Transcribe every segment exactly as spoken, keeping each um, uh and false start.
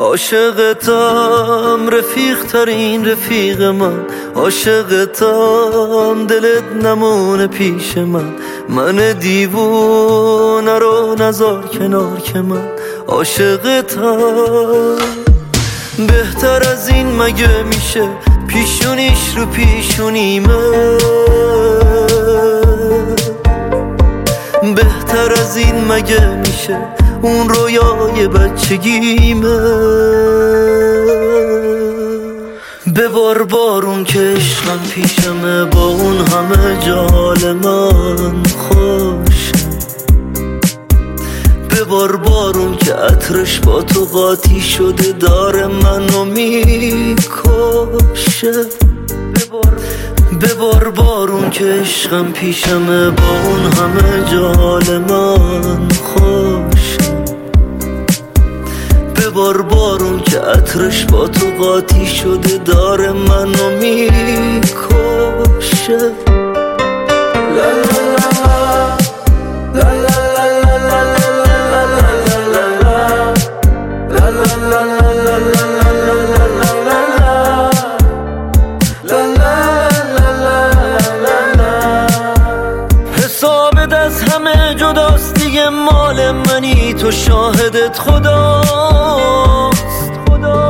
عاشقتم رفیق ترین رفیق من، عاشقتم دلت نمونه پیش من. من دیوونه رو نذار کنار که من عاشقتم. بهتر از این مگه میشه پیشونیش رو پیشونیمه؟ بهتر از این مگه میشه اون رویای بچگیمه؟ ببار بارون که عشقم پیشمه، با اون همه جال من خوش. ببار بارون که عطرش با تو قاطی شده داره منو میکشه. ببار بارون که عشقم پیشمه، با اون همه جال من خوش. ببار بارون که عطرش با تو قاطی شده داره منو میکشه. لا لا لا لا حسابت از همه جداست دیگه، مال منی تو شاهدت خداست.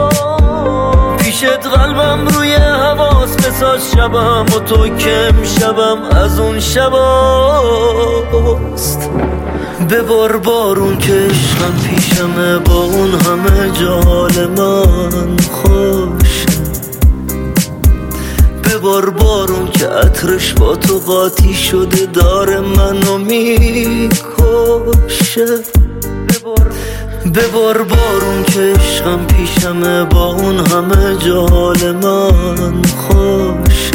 پیشت قلبم روی حواس بساز شبم و تو کم شبم از اون شباست. ببار بارون که عشقم پیشمه، با اون همه جال من خوش. ببار بارون که عطرش با تو قاطی شده داره منو میکشه. ببار بارون که عشقم پیشمه، با اون همه جال من خوش.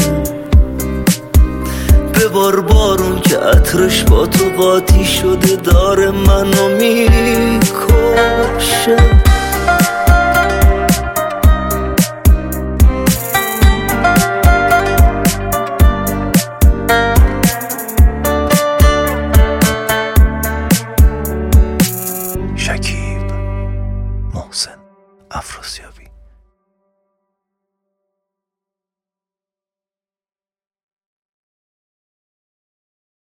ببار بارون که عطرش با تو قاطی شده داره منو میکشه.